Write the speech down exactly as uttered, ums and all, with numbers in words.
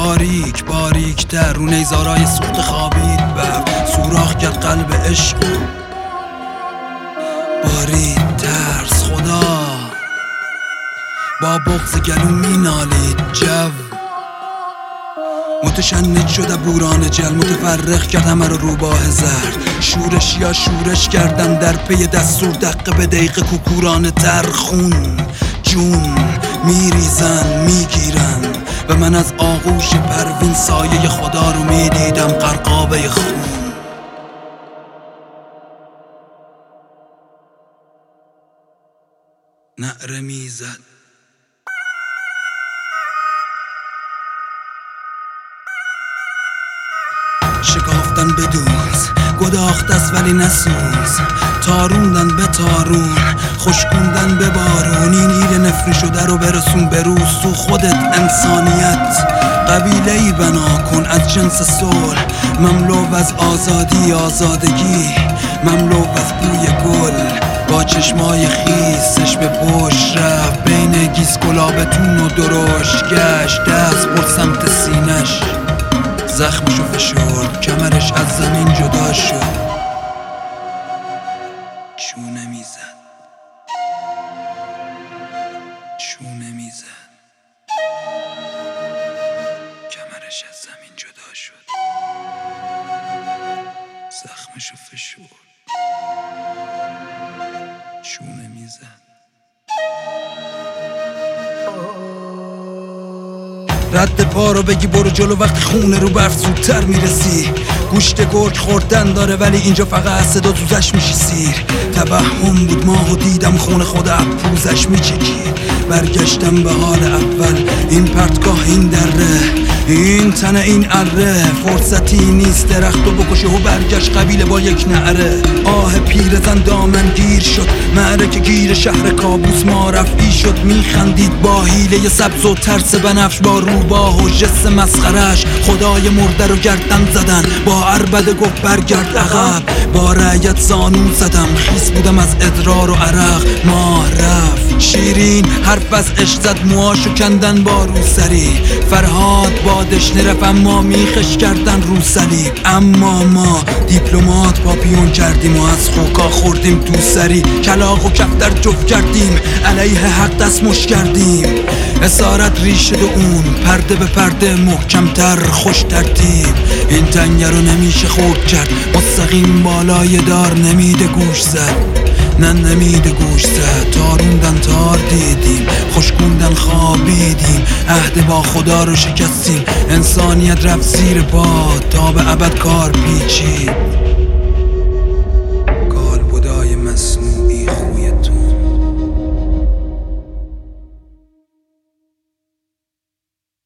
باریک باریک در رو نیزارای سوخت خوابید بر سوراخ کرد قلب عشق بارید ترس. خدا با بغض گلو می نالید، جو متشنج شده بوران جل، متفرق کرد همه رو روباه زرد. شورش یا شورش کردن در پی دستور، دقیقه به دقیقه کوکوران تر خون جون میریزن میگیرن و من از آغوش پروین سایه خدا رو میدیدم غرقابه خون. نعره میزد شکافتن بدوز، گداخت است ولی نسوز، تاروندن به تارون، خشکوندن به بارون. این ایل نفری شده رو برسون بروز تو خودت انسانیت. قبیله‌ای بنا کن از جنس صلح، مملو از آزادی آزادگی، مملو از بوی گل. با چشمای خیسش به پشت رفت، بین گیس گلابتون و درشت گشت، دست برد سمت سینش، زخمشو فشرد، کمرش از زمین جدا شد، چونه میزد چونه میزد کمرش از زمین جدا شد، زخمشو فشرد، چونه میزد. رد پا رو بگی برو جلو، وقتی خونه رو برف زودتر میرسی. گوشت گرگ خوردن داره ولی اینجا فقط صدا زوزش میشی سیر. توهم بود ماهو دیدم خونه خود پوزش میچکی. برگشتم به حال اول، این پرتگاه این دره، این تنه این اره. فرصتی نیست درختو بکشه و برگشت قبیله با یک نعره. آه پیرزن دامن گیر شد، معرکه گیر شهر کابوس ما رفعی شد. میخندید با حیله سبز و ترس بنفش، با روباه و جس مسخرش. خدای مرده رو گردن زدن، با عربده گفت برگرد عقب. با رعیت زانو زدم، خیس بودم از ادرار و عرق. ماه رفت شیرین حرف از عشق زد، موهاشو کندن با روسری. فرهاد با دشنه رفت اما میخش کردن رو صلیب. اما ما دیپلمات پاپیون کردیم و از خوکا خوردیم تو سری. کلاغ و کفتر جفت کردیم، علیه حق دست مش کردیم. اسارت ریشه دو اون، پرده به پرده محکمتر خوش ترتیب. این تنگه رو نمیشه خورد کرد، مستقیم بالای دار نمیده گوش زد. نه نمیده گوش زد، تاروندن تار دیدیم، خشکوندن خوابیدیم. عهد با خدا رو شکستیم، انسانیت رفت زیر باد تا به ابد کار پیچید.